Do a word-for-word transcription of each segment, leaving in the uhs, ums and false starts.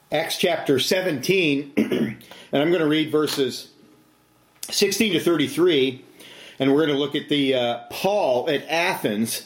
Acts chapter seventeen, and I'm going to read verses sixteen to thirty-three, and we're going to look at the uh, Paul at Athens.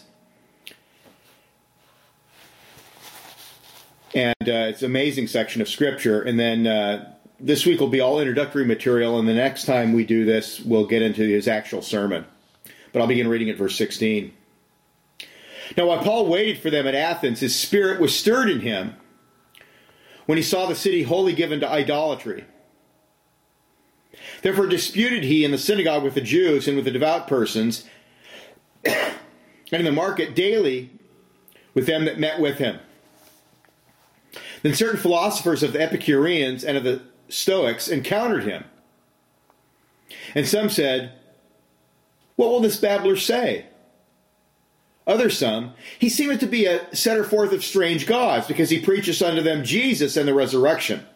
And uh, it's an amazing section of Scripture. And then uh, this week will be all introductory material, and the next time we do this, we'll get into his actual sermon. But I'll begin reading at verse sixteen. Now, while Paul waited for them at Athens, his spirit was stirred in him when he saw the city wholly given to idolatry. Therefore disputed he in the synagogue with the Jews and with the devout persons, and in the market daily with them that met with him. Then certain philosophers of the Epicureans and of the Stoics encountered him. And some said, "What will this babbler say?" Others some, "He seemeth to be a setter forth of strange gods, because he preacheth unto them Jesus and the resurrection."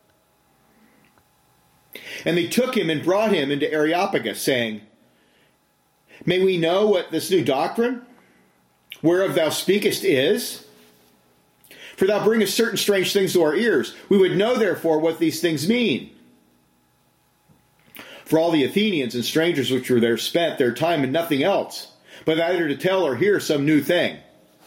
And they took him and brought him into Areopagus, saying, "May we know what this new doctrine, whereof thou speakest, is? For thou bringest certain strange things to our ears. We would know, therefore, what these things mean." For all the Athenians and strangers which were there spent their time in nothing else, but either to tell or hear some new thing.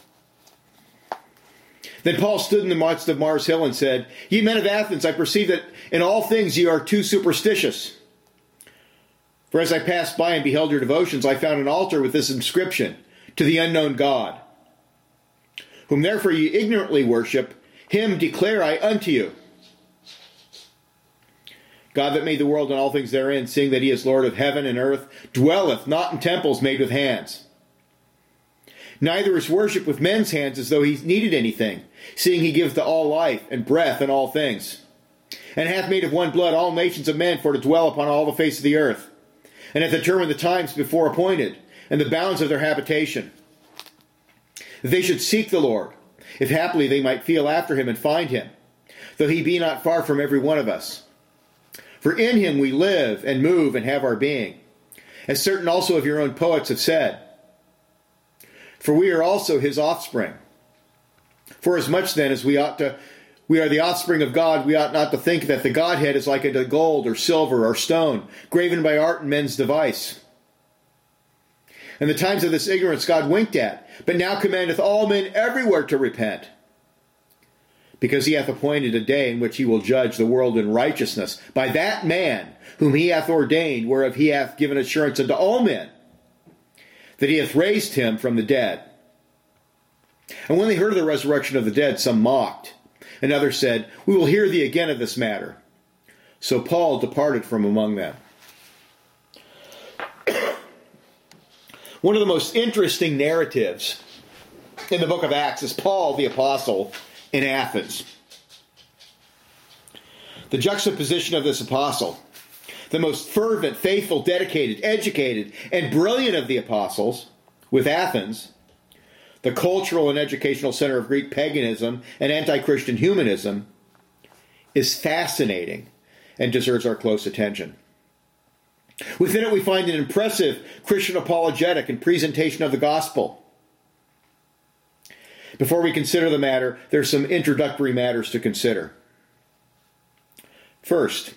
Then Paul stood in the midst of Mars Hill and said, "Ye men of Athens, I perceive that in all things ye are too superstitious. For as I passed by and beheld your devotions, I found an altar with this inscription, To the unknown God. Whom therefore ye ignorantly worship, him declare I unto you. God that made the world and all things therein, seeing that he is Lord of heaven and earth, dwelleth not in temples made with hands. Neither is worship with men's hands as though he needed anything, seeing he giveth to all life and breath and all things. And hath made of one blood all nations of men for to dwell upon all the face of the earth. And hath determined the times before appointed, and the bounds of their habitation. That they should seek the Lord, if haply they might feel after him and find him, though he be not far from every one of us. For in him we live and move and have our being, as certain also of your own poets have said. For we are also his offspring. For as much then as we ought to, we are the offspring of God, we ought not to think that the Godhead is like unto gold or silver or stone, graven by art and men's device. And the times of this ignorance God winked at, but now commandeth all men everywhere to repent. Because he hath appointed a day in which he will judge the world in righteousness by that man whom he hath ordained, whereof he hath given assurance unto all men, that he hath raised him from the dead. And when they heard of the resurrection of the dead, some mocked, and others said, We will hear thee again of this matter. So Paul departed from among them. One of the most interesting narratives in the book of Acts is Paul the Apostle in Athens. The juxtaposition of this apostle, the most fervent, faithful, dedicated, educated, and brilliant of the apostles, with Athens, the cultural and educational center of Greek paganism and anti-Christian humanism, is fascinating and deserves our close attention. Within it we find an impressive Christian apologetic and presentation of the gospel. Before we consider the matter, there are some introductory matters to consider. First,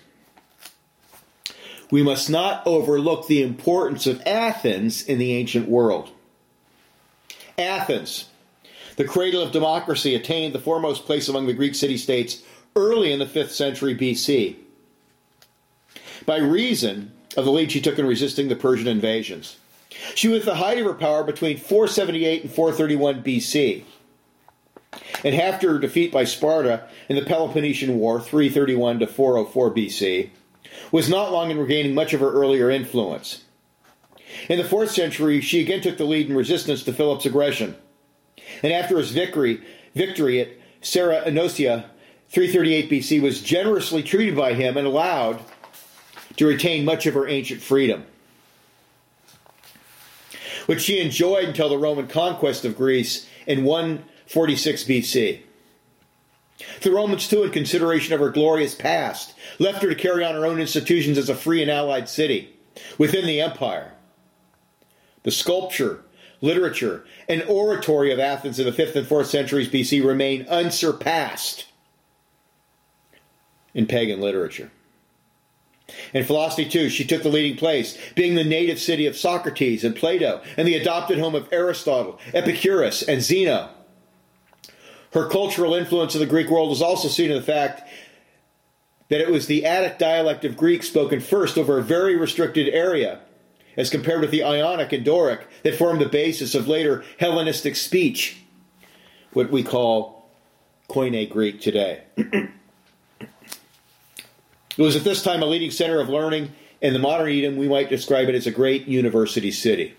we must not overlook the importance of Athens in the ancient world. Athens, the cradle of democracy, attained the foremost place among the Greek city-states early in the fifth century B C by reason of the lead she took in resisting the Persian invasions. She was at the height of her power between four seventy-eight and four thirty-one B C, and after her defeat by Sparta in the Peloponnesian War, three thirty-one to four oh four B C, was not long in regaining much of her earlier influence. In the fourth century, she again took the lead in resistance to Philip's aggression, and after his victory, victory at Sarah Enosia, three thirty-eight B C, was generously treated by him and allowed to retain much of her ancient freedom, which she enjoyed until the Roman conquest of Greece in one forty-six B C. The Romans, too, in consideration of her glorious past, left her to carry on her own institutions as a free and allied city within the empire. The sculpture, literature, and oratory of Athens in the fifth and fourth centuries B C remain unsurpassed. in pagan literature. In philosophy, too, she took the leading place, being the native city of Socrates and Plato, and the adopted home of Aristotle, Epicurus, and Zeno. Her cultural influence in the Greek world is also seen in the fact that it was the Attic dialect of Greek spoken first over a very restricted area, as compared with the Ionic and Doric that formed the basis of later Hellenistic speech, what we call Koine Greek today. It was at this time a leading center of learning. In the modern Edom, we might describe it as a great university city.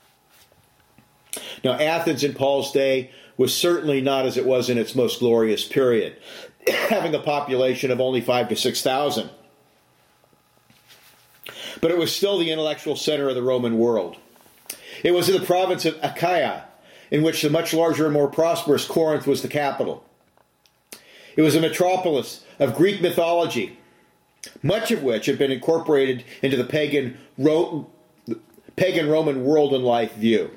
Now, Athens in Paul's day was certainly not as it was in its most glorious period, having a population of only five to six thousand. But it was still the intellectual center of the Roman world. It was in the province of Achaia, in which the much larger and more prosperous Corinth was the capital. It was a metropolis of Greek mythology, much of which had been incorporated into the pagan, Ro- pagan Roman world and life view.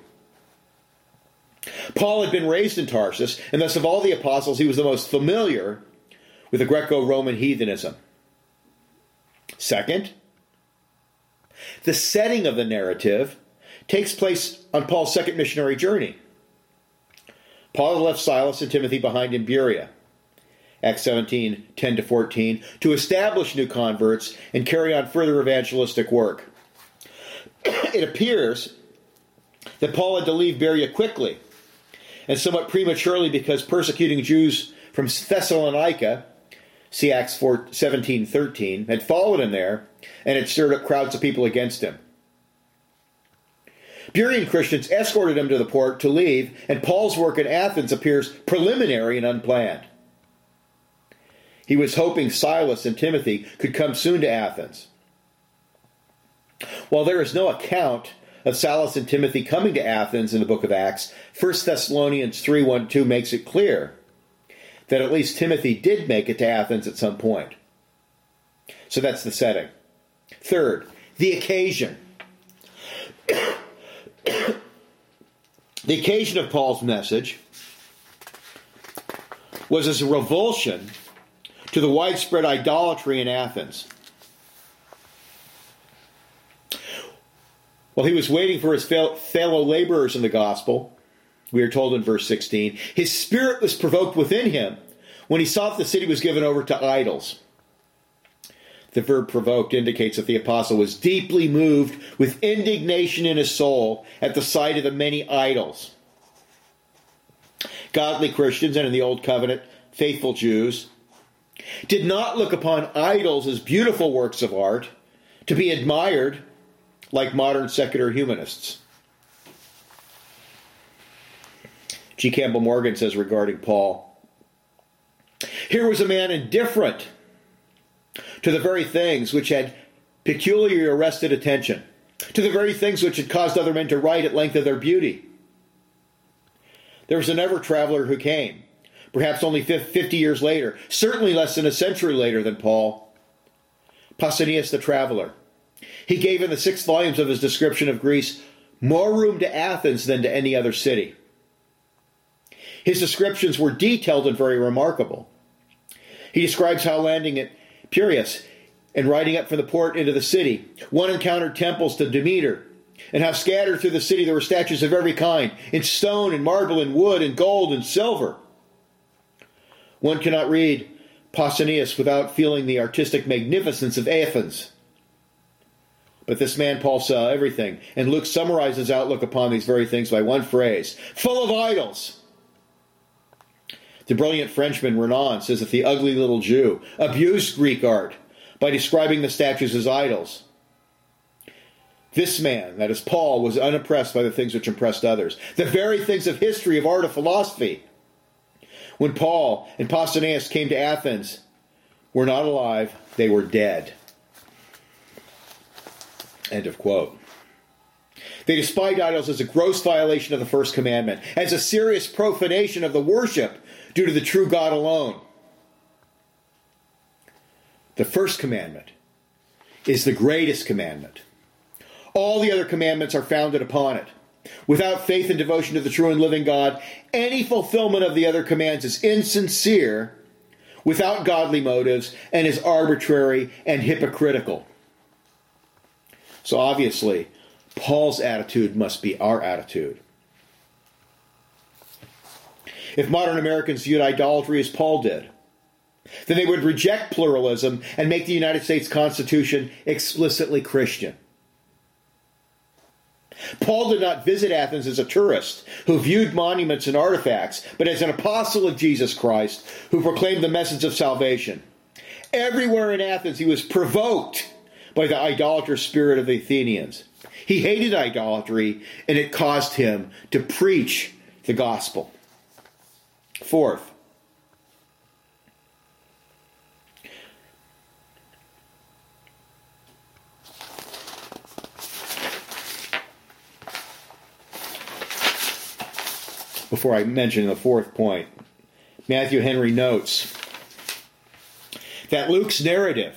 Paul had been raised in Tarsus, and thus of all the apostles, he was the most familiar with the Greco-Roman heathenism. Second, the setting of the narrative takes place on Paul's second missionary journey. Paul had left Silas and Timothy behind in Berea, Acts seventeen, ten to fourteen, to establish new converts and carry on further evangelistic work. It appears that Paul had to leave Berea quickly, and somewhat prematurely, because persecuting Jews from Thessalonica, see Acts seventeen thirteen, had followed him there and had stirred up crowds of people against him. Berean Christians escorted him to the port to leave, and Paul's work in Athens appears preliminary and unplanned. He was hoping Silas and Timothy could come soon to Athens. While there is no account of Silas and Timothy coming to Athens in the book of Acts, First Thessalonians three one two makes it clear that at least Timothy did make it to Athens at some point. So that's the setting. Third, the occasion. The occasion of Paul's message was as a revulsion to the widespread idolatry in Athens. While he was waiting for his fellow laborers in the gospel, we are told in verse sixteen, his spirit was provoked within him when he saw that the city was given over to idols. The verb provoked indicates that the apostle was deeply moved with indignation in his soul at the sight of the many idols. Godly Christians, and in the Old Covenant, faithful Jews, did not look upon idols as beautiful works of art to be admired like modern secular humanists. G. Campbell Morgan says regarding Paul, here was a man indifferent to the very things which had peculiarly arrested attention, to the very things which had caused other men to write at length of their beauty. There was an ever-traveler who came, perhaps only fifty years later, certainly less than a century later than Paul, Pausanias the traveler. He gave in the six volumes of his description of Greece more room to Athens than to any other city. His descriptions were detailed and very remarkable. He describes how landing at Piraeus and riding up from the port into the city, one encountered temples to Demeter, and how scattered through the city there were statues of every kind, in stone and marble and wood and gold and silver. One cannot read Pausanias without feeling the artistic magnificence of Athens. But this man Paul saw everything, and Luke summarizes his outlook upon these very things by one phrase: full of idols. The brilliant Frenchman Renan says that the ugly little Jew abused Greek art by describing the statues as idols. This man, that is Paul, was unimpressed by the things which impressed others, the very things of history, of art, of philosophy. When Paul and Pausanias came to Athens, were not alive, they were dead. End of quote. They despised idols as a gross violation of the first commandment, as a serious profanation of the worship due to the true God alone. The first commandment is the greatest commandment. All the other commandments are founded upon it. Without faith and devotion to the true and living God, any fulfillment of the other commands is insincere without godly motives, and is arbitrary and hypocritical. So obviously, Paul's attitude must be our attitude. If modern Americans viewed idolatry as Paul did, then they would reject pluralism and make the United States Constitution explicitly Christian. Paul did not visit Athens as a tourist who viewed monuments and artifacts, but as an apostle of Jesus Christ who proclaimed the message of salvation. Everywhere in Athens he was provoked by the idolatrous spirit of the Athenians. He hated idolatry, and it caused him to preach the gospel. Fourth, before I mention the fourth point, Matthew Henry notes that Luke's narrative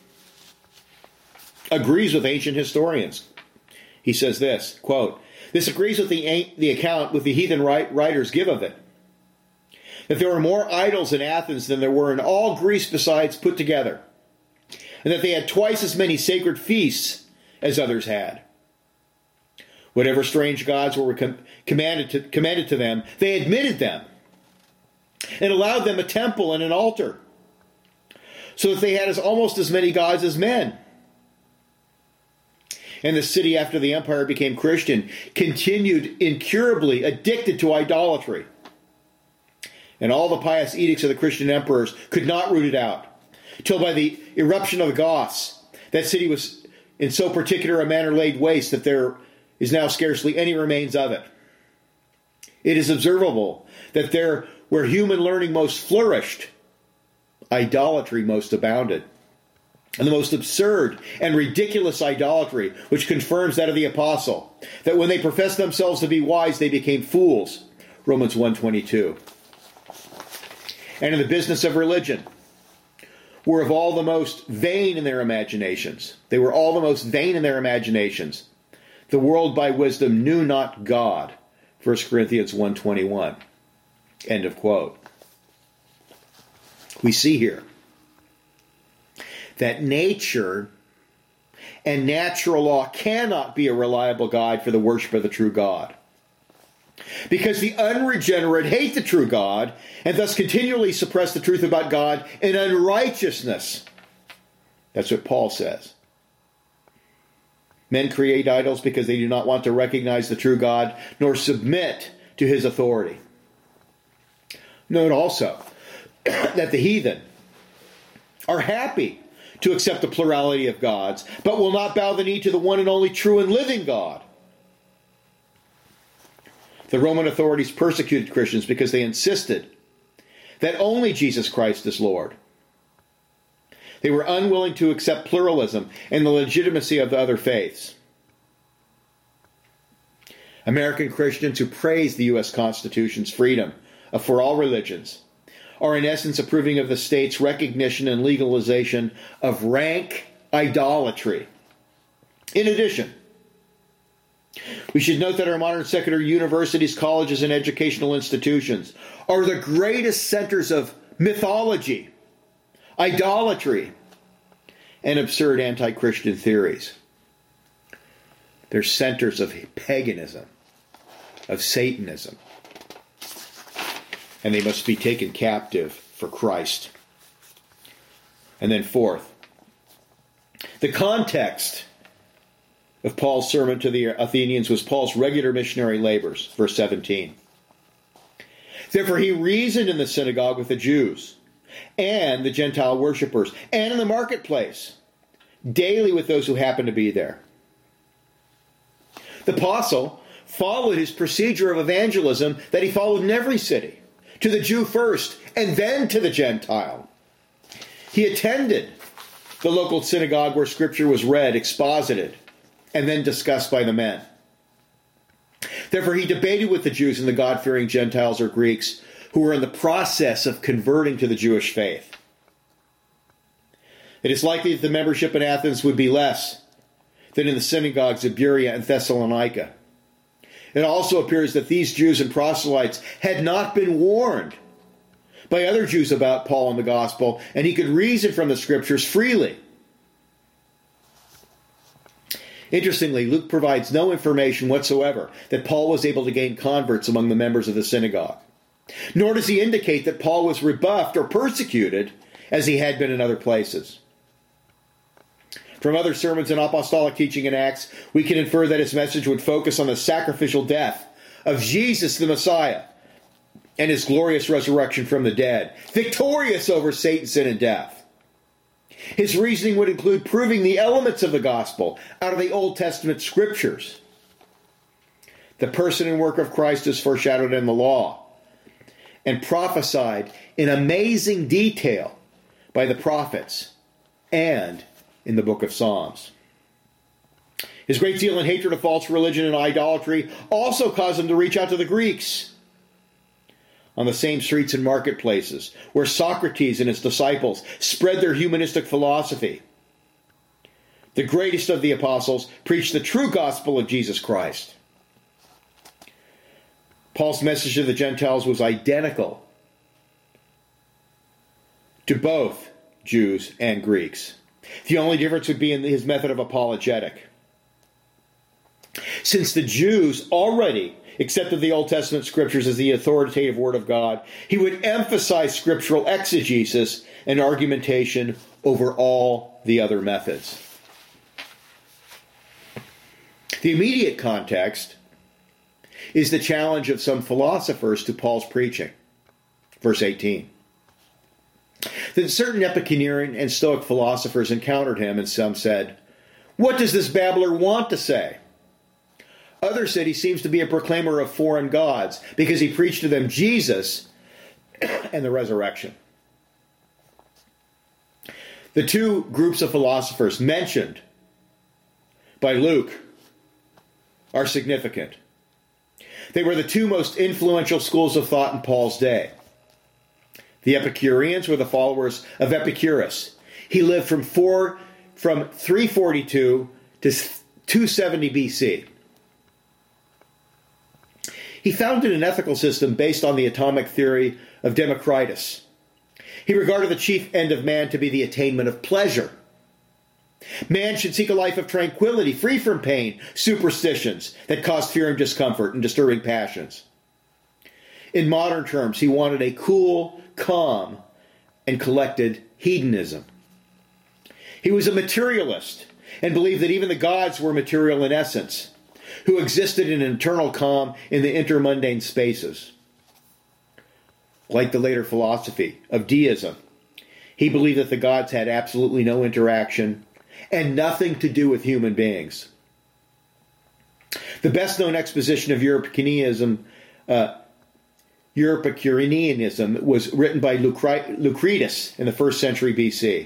agrees with ancient historians. He says this, quote, "This agrees with the, the account with the heathen writers give of it, that there were more idols in Athens than there were in all Greece besides put together, and that they had twice as many sacred feasts as others had. Whatever strange gods were com- commanded, to, commanded to them, they admitted them, and allowed them a temple and an altar, so that they had as almost as many gods as men. And the city, after the empire became Christian, continued incurably addicted to idolatry. And all the pious edicts of the Christian emperors could not root it out, till by the eruption of the Goths, that city was in so particular a manner laid waste that there is now scarcely any remains of it. It is observable that there where human learning most flourished, idolatry most abounded. And the most absurd and ridiculous idolatry, which confirms that of the apostle, that when they professed themselves to be wise, they became fools. Romans one twenty-two. And in the business of religion, were of all the most vain in their imaginations. They were all the most vain in their imaginations. The world by wisdom knew not God. First Corinthians one twenty-one. End of quote. We see here that nature and natural law cannot be a reliable guide for the worship of the true God. Because the unregenerate hate the true God and thus continually suppress the truth about God in unrighteousness. That's what Paul says. Men create idols because they do not want to recognize the true God nor submit to his authority. Note also that the heathen are happy to accept the plurality of gods, but will not bow the knee to the one and only true and living God. The Roman authorities persecuted Christians because they insisted that only Jesus Christ is Lord. They were unwilling to accept pluralism and the legitimacy of the other faiths. American Christians who praise the U S Constitution's freedom for all religions are in essence approving of the state's recognition and legalization of rank idolatry. In addition, we should note that our modern secular universities, colleges, and educational institutions are the greatest centers of mythology, idolatry, and absurd anti-Christian theories. They're centers of paganism, of Satanism, and they must be taken captive for Christ. And then fourth, the context of Paul's sermon to the Athenians was Paul's regular missionary labors, verse seventeen. Therefore he reasoned in the synagogue with the Jews and the Gentile worshippers, and in the marketplace, daily with those who happened to be there. The apostle followed his procedure of evangelism that he followed in every city, to the Jew first, and then to the Gentile. He attended the local synagogue where Scripture was read, exposited, and then discussed by the men. Therefore, he debated with the Jews and the God-fearing Gentiles or Greeks who were in the process of converting to the Jewish faith. It is likely that the membership in Athens would be less than in the synagogues of Berea and Thessalonica. It also appears that these Jews and proselytes had not been warned by other Jews about Paul and the gospel, and he could reason from the scriptures freely. Interestingly, Luke provides no information whatsoever that Paul was able to gain converts among the members of the synagogue. Nor does he indicate that Paul was rebuffed or persecuted as he had been in other places. From other sermons and apostolic teaching in Acts, we can infer that his message would focus on the sacrificial death of Jesus the Messiah and his glorious resurrection from the dead, victorious over Satan, sin, and death. His reasoning would include proving the elements of the gospel out of the Old Testament scriptures. The person and work of Christ is foreshadowed in the law and prophesied in amazing detail by the prophets and in the book of Psalms. His great zeal and hatred of false religion and idolatry also caused him to reach out to the Greeks on the same streets and marketplaces where Socrates and his disciples spread their humanistic philosophy. The greatest of the apostles preached the true gospel of Jesus Christ. Paul's message to the Gentiles was identical to both Jews and Greeks. The only difference would be in his method of apologetic. Since the Jews already accepted the Old Testament scriptures as the authoritative word of God, he would emphasize scriptural exegesis and argumentation over all the other methods. The immediate context is the challenge of some philosophers to Paul's preaching. Verse eighteen. That certain Epicurean and Stoic philosophers encountered him, and some said, "What does this babbler want to say?" Others said he seems to be a proclaimer of foreign gods because he preached to them Jesus and the resurrection. The two groups of philosophers mentioned by Luke are significant. They were the two most influential schools of thought in Paul's day. The Epicureans were the followers of Epicurus. He lived from four, from three forty-two to two seventy B C. He founded an ethical system based on the atomic theory of Democritus. He regarded the chief end of man to be the attainment of pleasure. Man should seek a life of tranquility, free from pain, superstitions that cause fear and discomfort and disturbing passions. In modern terms, he wanted a cool, calm, and collected hedonism. He was a materialist and believed that even the gods were material in essence, who existed in eternal calm in the intermundane spaces. Like the later philosophy of deism, he believed that the gods had absolutely no interaction and nothing to do with human beings. The best-known exposition of Europeanism, uh, Europecureanism was written by Lucretius in the first century B C.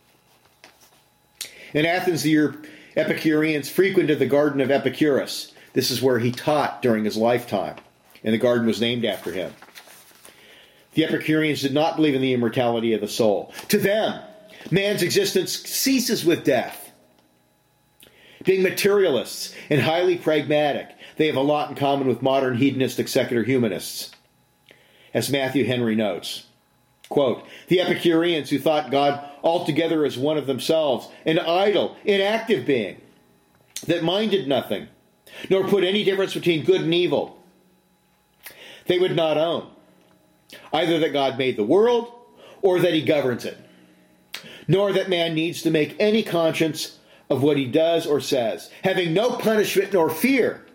In Athens, the Europeans Epicureans frequented the garden of Epicurus. This is where he taught during his lifetime, and the garden was named after him. The Epicureans did not believe in the immortality of the soul. To them, man's existence ceases with death. Being materialists and highly pragmatic, they have a lot in common with modern hedonistic secular humanists. As Matthew Henry notes, quote, "The Epicureans who thought God altogether as one of themselves, an idle, inactive being, that minded nothing, nor put any difference between good and evil, they would not own either that God made the world or that he governs it, nor that man needs to make any conscience of what he does or says, having no punishment nor fear,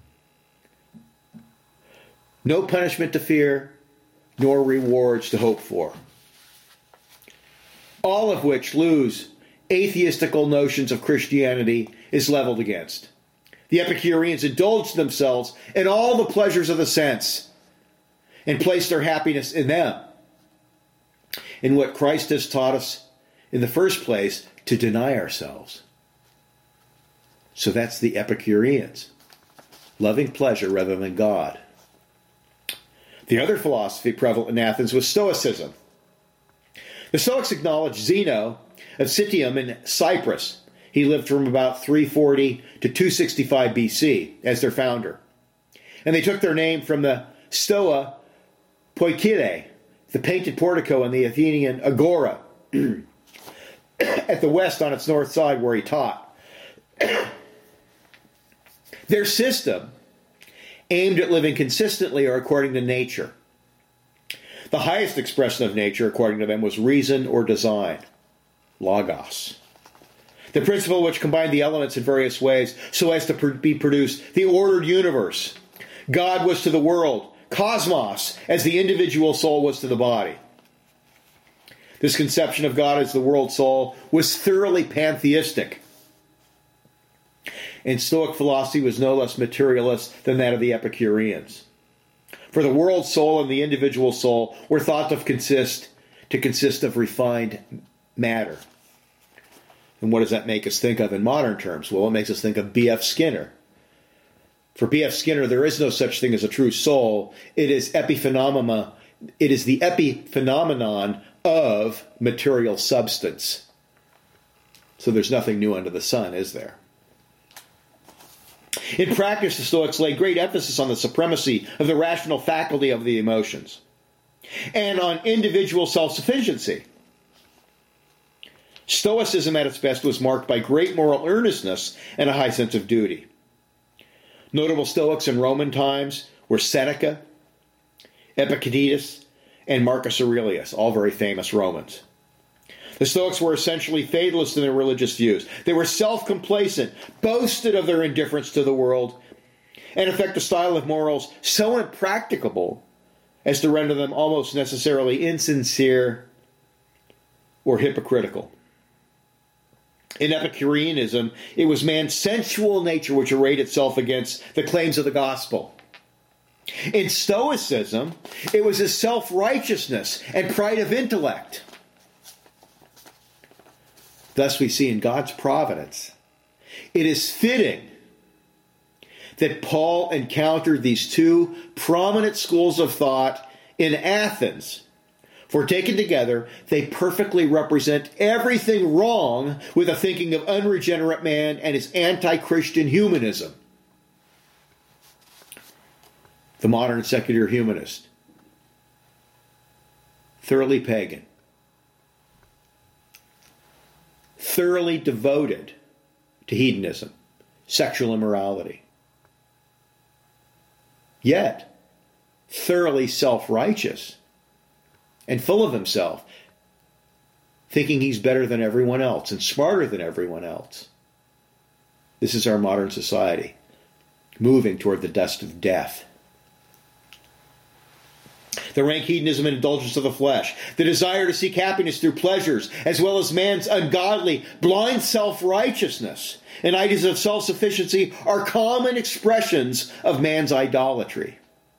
no punishment to fear, nor rewards to hope for. All of which Lew's atheistical notions of Christianity is leveled against. The Epicureans indulged themselves in all the pleasures of the sense and placed their happiness in them, in what Christ has taught us in the first place, to deny ourselves. So that's the Epicureans, loving pleasure rather than God. The other philosophy prevalent in Athens was Stoicism. The Stoics acknowledged Zeno of Citium in Cyprus. He lived from about three forty to two sixty-five B C as their founder. And they took their name from the Stoa Poikile, the painted portico in the Athenian Agora, at the west on its north side where he taught. Their system aimed at living consistently or according to nature. The highest expression of nature, according to them, was reason or design, logos. The principle which combined the elements in various ways so as to be produced the ordered universe. God was to the world, cosmos, as the individual soul was to the body. This conception of God as the world soul was thoroughly pantheistic. And Stoic philosophy was no less materialist than that of the Epicureans. For the world soul and the individual soul were thought to consist, to consist of refined matter. And what does that make us think of in modern terms? Well, it makes us think of B F Skinner. For B F Skinner, there is no such thing as a true soul. It is epiphenomena. It is the epiphenomenon of material substance. So there's nothing new under the sun, is there? In practice, the Stoics laid great emphasis on the supremacy of the rational faculty of the emotions and on individual self-sufficiency. Stoicism at its best was marked by great moral earnestness and a high sense of duty. Notable Stoics in Roman times were Seneca, Epictetus, and Marcus Aurelius, all very famous Romans. The Stoics were essentially fatalist in their religious views. They were self-complacent, boasted of their indifference to the world, and affect a style of morals so impracticable as to render them almost necessarily insincere or hypocritical. In Epicureanism, it was man's sensual nature which arrayed itself against the claims of the gospel. In Stoicism, it was his self-righteousness and pride of intellect. Thus we see in God's providence, it is fitting that Paul encountered these two prominent schools of thought in Athens. For taken together, they perfectly represent everything wrong with the thinking of unregenerate man and his anti-Christian humanism. The modern secular humanist, thoroughly pagan, thoroughly devoted to hedonism, sexual immorality, yet thoroughly self-righteous and full of himself, thinking he's better than everyone else and smarter than everyone else. This is our modern society, moving toward the dust of death. The rank hedonism and indulgence of the flesh, the desire to seek happiness through pleasures, as well as man's ungodly, blind self-righteousness and ideas of self-sufficiency are common expressions of man's idolatry.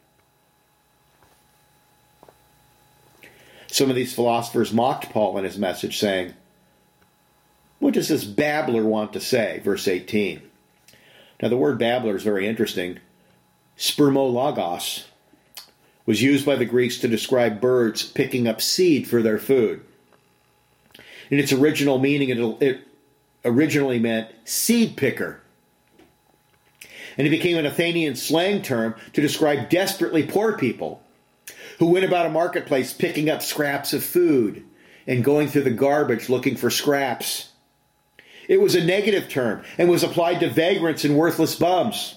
Some of these philosophers mocked Paul in his message, saying, "What does this babbler want to say?" Verse eighteen. Now the word babbler is very interesting. Spermologos was used by the Greeks to describe birds picking up seed for their food. In its original meaning, it, it originally meant seed picker. And it became an Athenian slang term to describe desperately poor people who went about a marketplace picking up scraps of food and going through the garbage looking for scraps. It was a negative term and was applied to vagrants and worthless bums.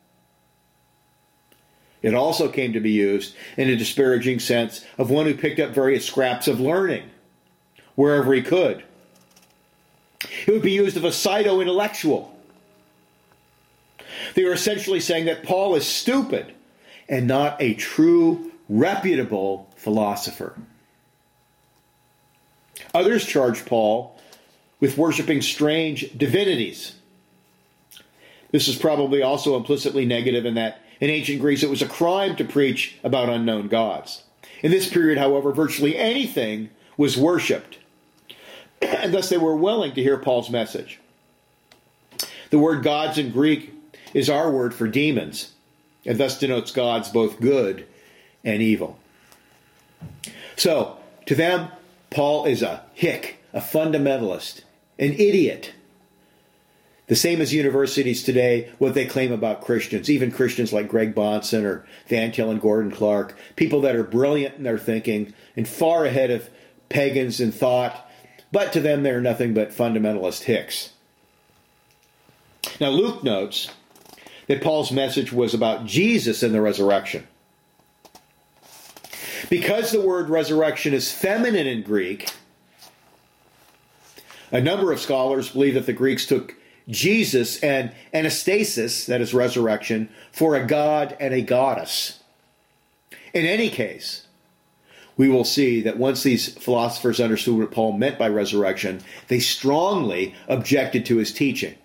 It also came to be used in a disparaging sense of one who picked up various scraps of learning wherever he could. It would be used of a pseudo-intellectual. They were essentially saying that Paul is stupid and not a true, reputable philosopher. Others charged Paul with worshiping strange divinities. This is probably also implicitly negative in that in ancient Greece, it was a crime to preach about unknown gods. In this period, however, virtually anything was worshipped, and thus they were willing to hear Paul's message. The word gods in Greek is our word for demons, and thus denotes gods both good and evil. So, to them, Paul is a hick, a fundamentalist, an idiot, The same as universities today, what they claim about Christians, even Christians like Greg Bahnsen or Van Til and Gordon Clark, people that are brilliant in their thinking and far ahead of pagans in thought, but to them they're nothing but fundamentalist hicks. Now Luke notes that Paul's message was about Jesus and the resurrection. Because the word resurrection is feminine in Greek, a number of scholars believe that the Greeks took Jesus and anastasis, that is resurrection, for a god and a goddess. In any case, we will see that once these philosophers understood what Paul meant by resurrection, they strongly objected to his teaching.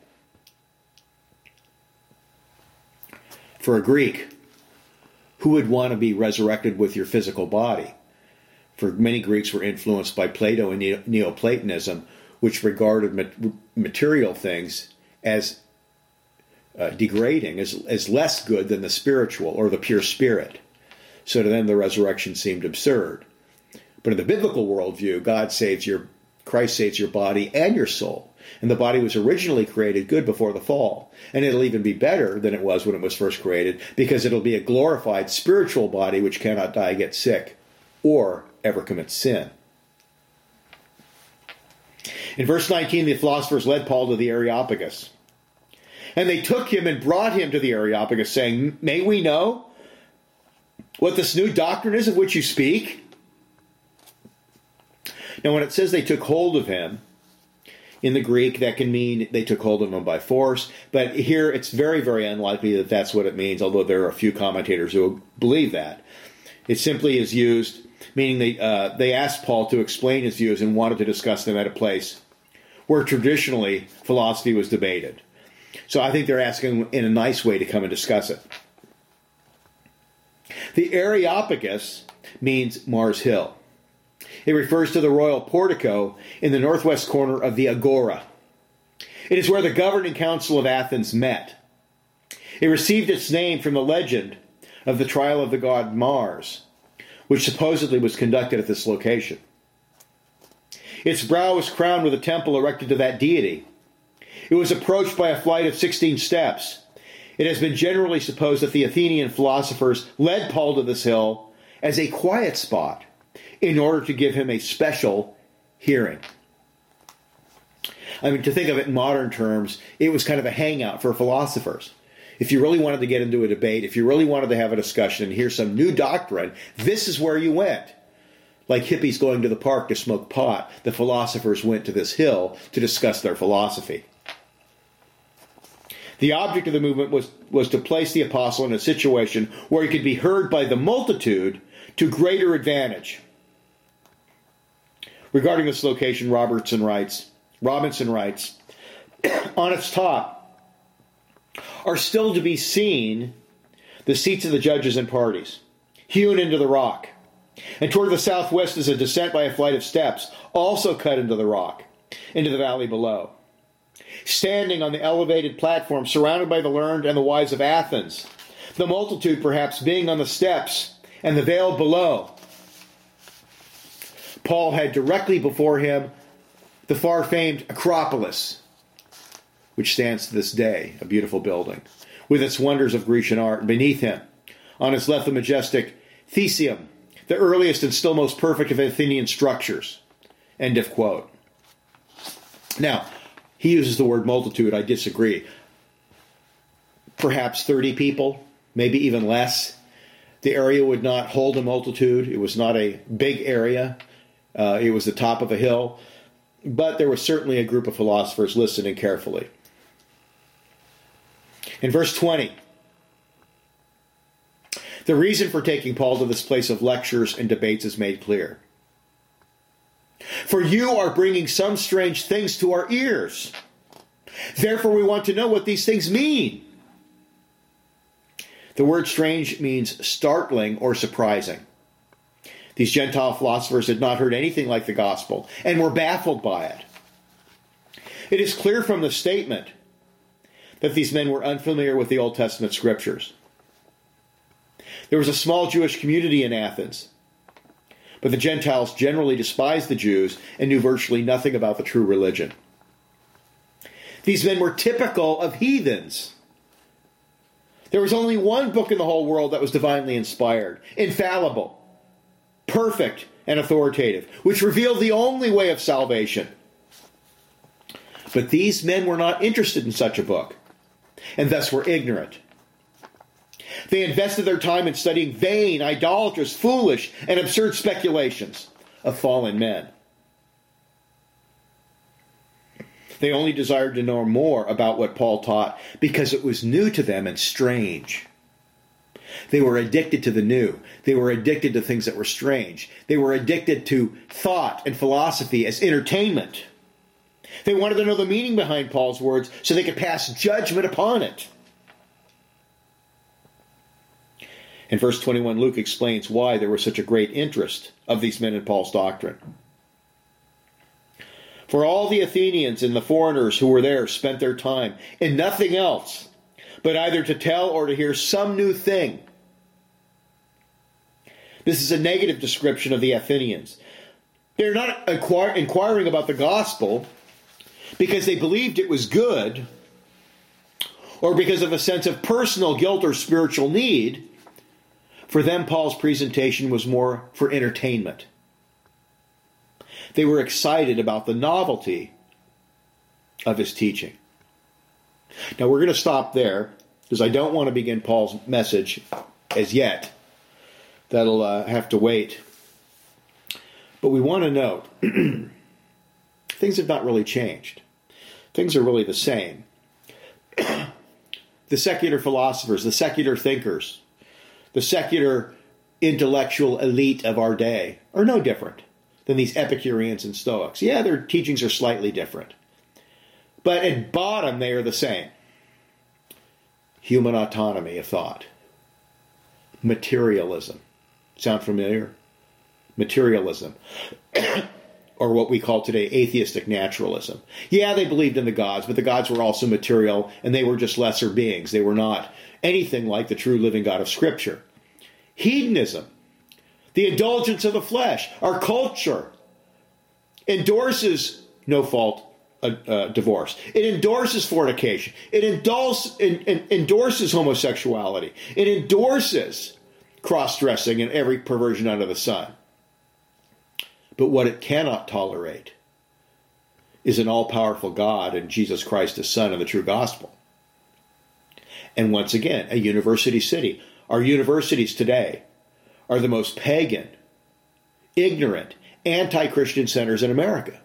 For a Greek, who would want to be resurrected with your physical body? For many Greeks were influenced by Plato and Neoplatonism, which regarded material things as uh, degrading, as, as less good than the spiritual or the pure spirit. So to them, the resurrection seemed absurd. But in the biblical worldview, God saves your, Christ saves your body and your soul. And the body was originally created good before the fall. And it'll even be better than it was when it was first created, because it'll be a glorified spiritual body which cannot die, get sick, or ever commit sin. In verse nineteen, the philosophers led Paul to the Areopagus. And they took him and brought him to the Areopagus, saying, "May we know what this new doctrine is of which you speak?" Now, when it says they took hold of him, in the Greek, that can mean they took hold of him by force. But here, it's very, very unlikely that that's what it means, although there are a few commentators who believe that. It simply is used, meaning they, uh, they asked Paul to explain his views and wanted to discuss them at a place where traditionally philosophy was debated. So I think they're asking in a nice way to come and discuss it. The Areopagus means Mars Hill. It refers to the royal portico in the northwest corner of the Agora. It is where the governing council of Athens met. It received its name from the legend of the trial of the god Mars, which supposedly was conducted at this location. Its brow was crowned with a temple erected to that deity. It was approached by a flight of sixteen steps. It has been generally supposed that the Athenian philosophers led Paul to this hill as a quiet spot in order to give him a special hearing. I mean, to think of it in modern terms, it was kind of a hangout for philosophers. If you really wanted to get into a debate, if you really wanted to have a discussion and hear some new doctrine, this is where you went. Like hippies going to the park to smoke pot, the philosophers went to this hill to discuss their philosophy. The object of the movement was, was to place the apostle in a situation where he could be heard by the multitude to greater advantage. Regarding this location, Robertson writes, Robinson writes, on its top are still to be seen the seats of the judges and parties, hewn into the rock. And toward the southwest is a descent by a flight of steps, also cut into the rock, into the valley below. Standing on the elevated platform, surrounded by the learned and the wise of Athens, the multitude perhaps being on the steps and the veil below, Paul had directly before him the far-famed Acropolis, which stands to this day, a beautiful building, with its wonders of Grecian art. Beneath him, on his left, the majestic Theseum, the earliest and still most perfect of Athenian structures. End of quote. Now, he uses the word multitude. I disagree. Perhaps thirty people, maybe even less. The area would not hold a multitude. It was not a big area. Uh, it was the top of a hill. But there was certainly a group of philosophers listening carefully. In verse twenty, the reason for taking Paul to this place of lectures and debates is made clear. For you are bringing some strange things to our ears. Therefore we want to know what these things mean. The word strange means startling or surprising. These Gentile philosophers had not heard anything like the gospel and were baffled by it. It is clear from the statement that these men were unfamiliar with the Old Testament scriptures. There was a small Jewish community in Athens, but the Gentiles generally despised the Jews and knew virtually nothing about the true religion. These men were typical of heathens. There was only one book in the whole world that was divinely inspired, infallible, perfect, and authoritative, which revealed the only way of salvation. But these men were not interested in such a book, and thus were ignorant. They invested their time in studying vain, idolatrous, foolish, and absurd speculations of fallen men. They only desired to know more about what Paul taught because it was new to them and strange. They were addicted to the new. They were addicted to things that were strange. They were addicted to thought and philosophy as entertainment. They wanted to know the meaning behind Paul's words so they could pass judgment upon it. In verse twenty-one, Luke explains why there was such a great interest of these men in Paul's doctrine. For all the Athenians and the foreigners who were there spent their time in nothing else but either to tell or to hear some new thing. This is a negative description of the Athenians. They're not inquir- inquiring about the gospel because they believed it was good or because of a sense of personal guilt or spiritual need. For them, Paul's presentation was more for entertainment. They were excited about the novelty of his teaching. Now we're going to stop there because I don't want to begin Paul's message as yet. That'll uh, have to wait. But we want to note, things have not really changed. Things are really the same. The secular philosophers, the secular thinkers, the secular intellectual elite of our day are no different than these Epicureans and Stoics. Yeah, their teachings are slightly different. But at bottom, they are the same. Human autonomy of thought. Materialism. Sound familiar? Materialism. Or what we call today atheistic naturalism. Yeah, they believed in the gods, but the gods were also material, and they were just lesser beings. They were not anything like the true living God of Scripture. Hedonism. The indulgence of the flesh. Our culture endorses no-fault uh, uh, divorce. It endorses fornication. It endorse, in, in, endorses homosexuality. It endorses cross-dressing and every perversion under the sun. But what it cannot tolerate is an all-powerful God and Jesus Christ, His Son, and the true gospel. And once again, a university city. Our universities today are the most pagan, ignorant, anti-Christian centers in America.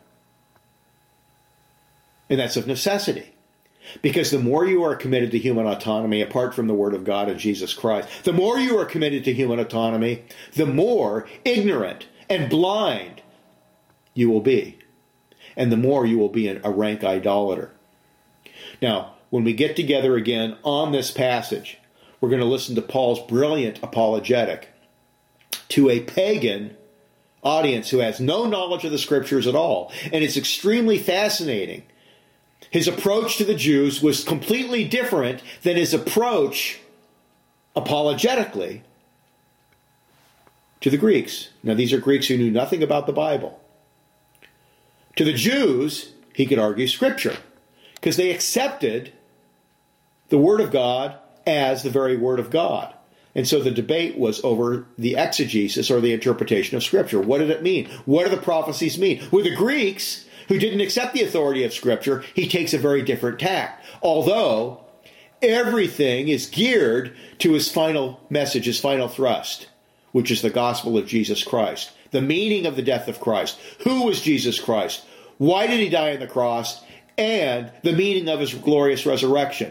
And that's of necessity. Because the more you are committed to human autonomy apart from the Word of God and Jesus Christ, the more you are committed to human autonomy, the more ignorant and blind you will be. And the more you will be a rank idolater. Now, when we get together again on this passage, we're going to listen to Paul's brilliant apologetic to a pagan audience who has no knowledge of the Scriptures at all. And it's extremely fascinating. His approach to the Jews was completely different than his approach apologetically to the Greeks. Now, these are Greeks who knew nothing about the Bible. To the Jews, he could argue Scripture, because they accepted the Word of God as the very Word of God. And so the debate was over the exegesis or the interpretation of Scripture. What did it mean? What do the prophecies mean? With the Greeks, who didn't accept the authority of Scripture, he takes a very different tack. Although everything is geared to his final message, his final thrust, which is the gospel of Jesus Christ. The meaning of the death of Christ. Who was Jesus Christ? Why did he die on the cross? And the meaning of his glorious resurrection.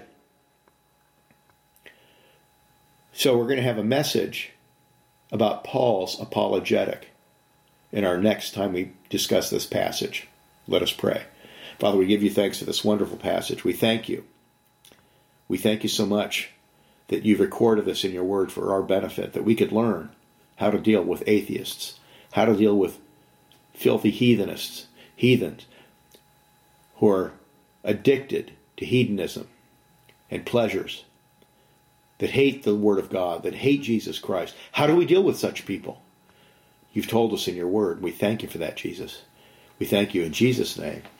So we're going to have a message about Paul's apologetic in our next time we discuss this passage. Let us pray. Father, we give you thanks for this wonderful passage. We thank you. We thank you so much that you've recorded this in your word for our benefit, that we could learn how to deal with atheists, how to deal with filthy heathenists, heathens who are addicted to hedonism and pleasures, that hate the Word of God, that hate Jesus Christ. How do we deal with such people? You've told us in your word. We thank you for that, Jesus. We thank you in Jesus' name.